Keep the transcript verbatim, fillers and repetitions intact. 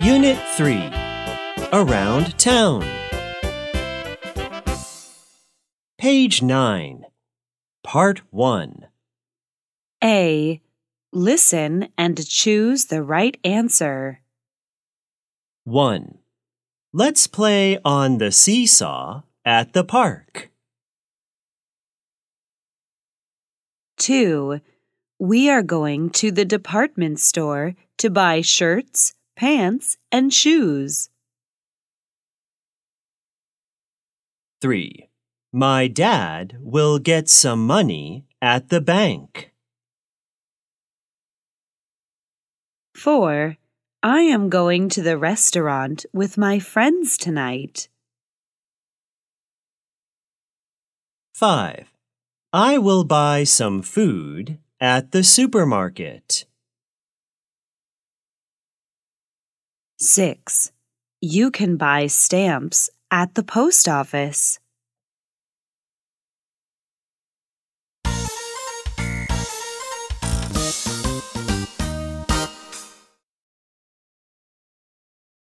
Unit three. Around Town. Page nine. Part one. A. Listen and choose the right answer. one. Let's play on the seesaw at the park. two. We are going to the department store to buy shirts, pants, and shoes. three. My dad will get some money at the bank. four. I am going to the restaurant with my friends tonight. five. I will buy some food at the supermarket. six. You can buy stamps at the post office.